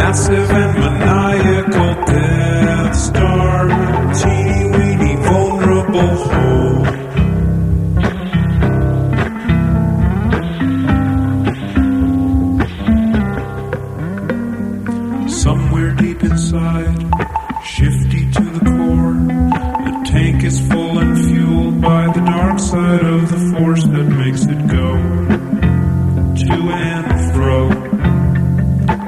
massive and maniacal Death Star, teeny weeny vulnerable hole. Somewhere deep inside, shifty to the core, the tank is full and fueled by the dark side of the force that makes it go.